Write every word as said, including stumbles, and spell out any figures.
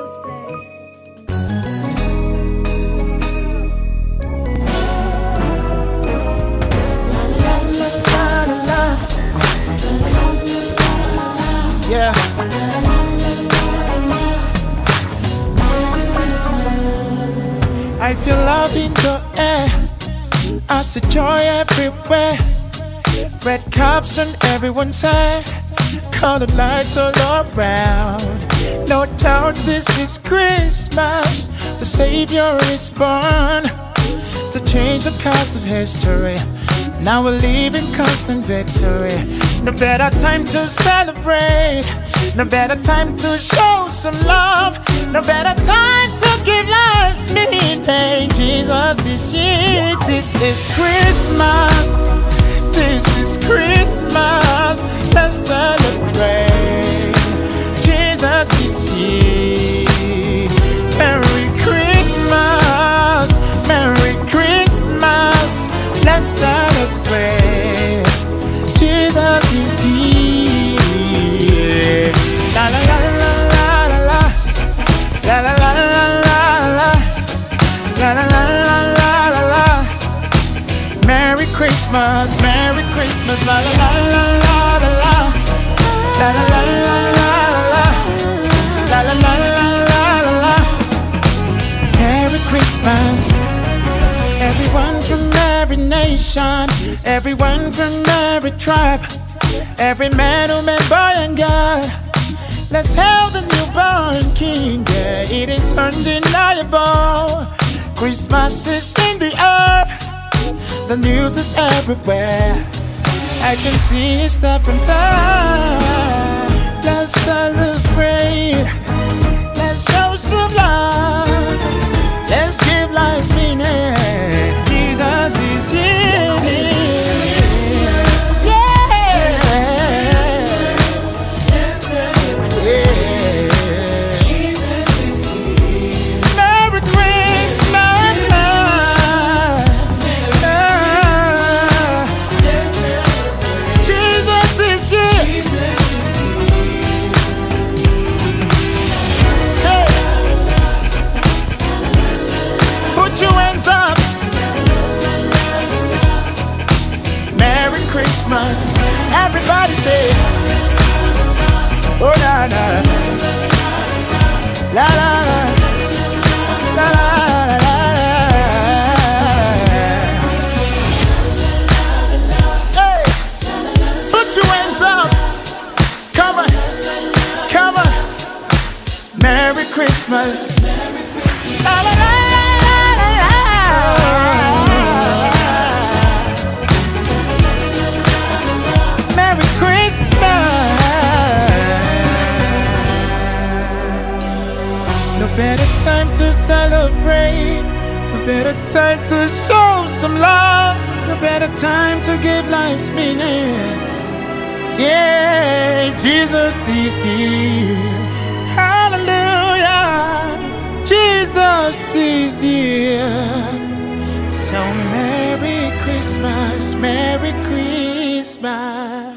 Yeah. I feel love in the air. I see joy everywhere. Red cups on everyone's head. Colored lights all around. No doubt this is Christmas. The Savior is born to change the course of history. Now we live in constant victory. No better time to celebrate. No better time to show some love. No better time to give life's meaning. Jesus is here. This is Christmas. This is Christmas. Let's celebrate. Jesus is here. Merry Christmas. Merry Christmas. Let's celebrate. Jesus is here. La la la la la la la. La la la la la la. La la la la la la. Merry Christmas, Merry Christmas, la la la la la la la. La la la la la la. La la la la la la. Merry Christmas. Everyone from every nation, everyone from every tribe, every man, woman, boy and girl. Let's hail the newborn King, yeah, it is undeniable. Christmas is in the air, the news is everywhere. I can see his stuff from there. Let's celebrate, let's show some love, let's give life's meaning. Jesus is here. Christmas, everybody say, oh na na, la la la, la la la la. Hey, put your hands up, come on, come on. Merry Christmas, la la la la la la. No better time to celebrate. No better time to show some love. No better time to give life's meaning. Yeah, Jesus is here. Hallelujah. Jesus is here. So Merry Christmas, Merry Christmas.